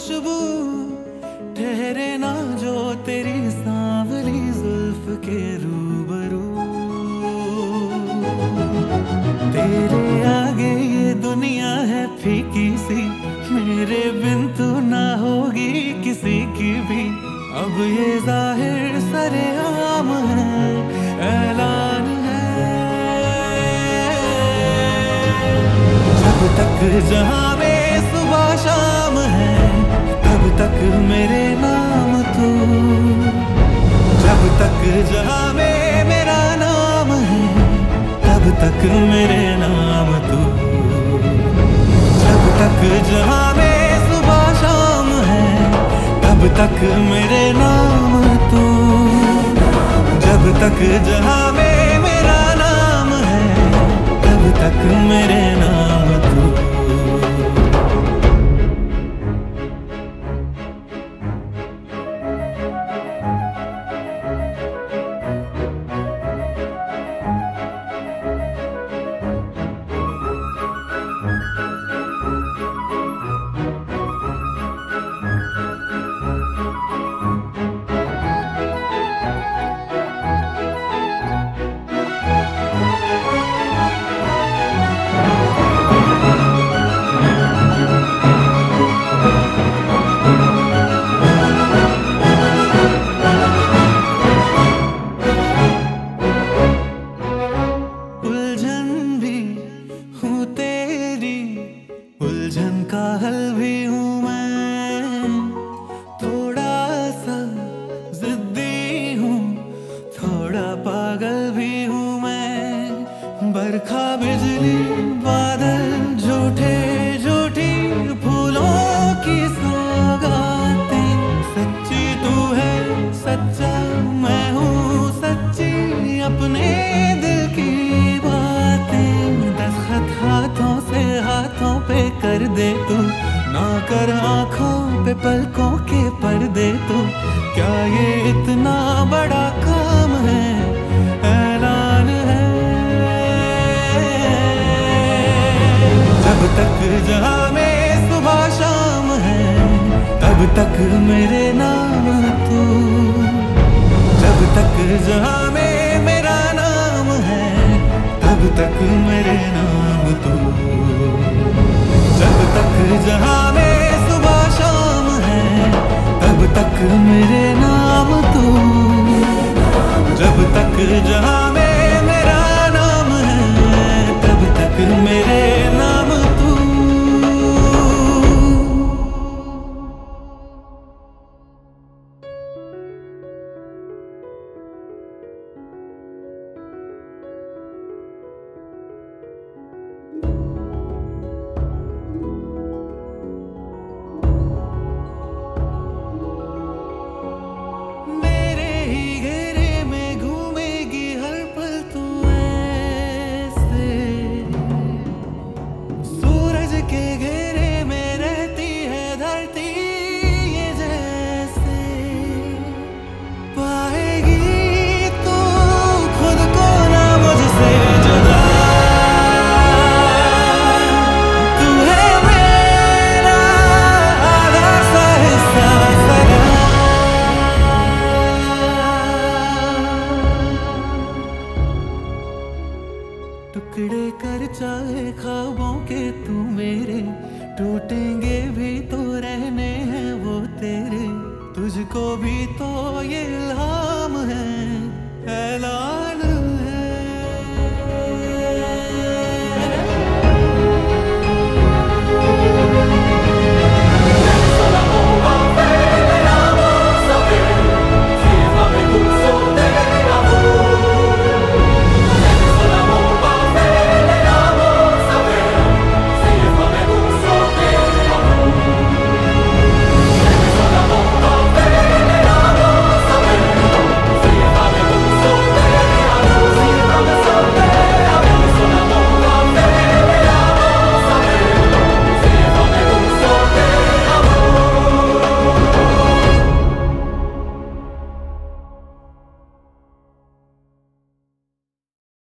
खुशबू ठहरे ना जो तेरी सांवली जुल्फ के रूबरू। तेरे आगे ये दुनिया है फीकी सी, मेरे बिन तू ना होगी किसी की भी। अब ये जाहिर सरेआम है, ऐलान है, जब तक जहां में सुबह शाम है तब तक मेरे नाम तू। जब तक जहां में मेरा नाम है तब तक मेरे नाम तू। जब तक जहां में सुबह शाम है तब तक मेरे नाम तू। जब तक जहां में मेरा नाम है तब तक मेरे नाम तू। उलझन का हल भी हूँ मैं, थोड़ा सा जिद्दी हूँ, थोड़ा पागल भी हूँ मैं। बरखा बिजली बादल झूठे झूठी फूलों की सौगातें, सच्ची तू है सच्चा मैं हूँ सच्ची अपने दिल की बातें। दस्तखत हाथों से हाथों पे कर दे तू, ना कर आंखों पे पलकों के पर्दे तू। क्या ये इतना बड़ा काम है, ऐलान है, जब तक जहां में सुबह शाम है तब तक मेरे नाम तू। जब तक जहां में मेरा नाम है तब तक मेरे नाम तू। जब तक जहां में सुबह शाम है तब तक मेरे नाम तू। जब तक जहां में मेरा नाम है तब तक मेरे नाम तू। टुकड़े कर चाहे ख्वाबों के तू मेरे, टूटेंगे भी तो रहने हैं वो तेरे। तुझको भी तो ये